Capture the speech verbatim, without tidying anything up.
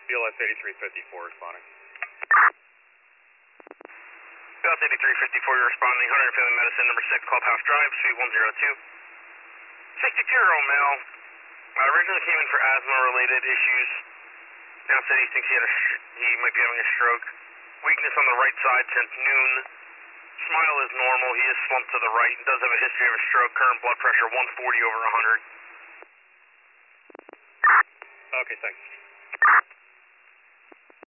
B L S eighty-three fifty-four responding. B L S eighty-three fifty-four, you're responding. Hunter Family Medicine, number six, Clubhouse Drive, suite one oh two. sixty-two-year-old male. Uh, originally came in for asthma-related issues. Now said he thinks he, had a sh he might be having a stroke. Weakness on the right side since noon. Smile is normal. He is slumped to the right and does have a history of a stroke. Current blood pressure one forty over one hundred. Okay, thanks.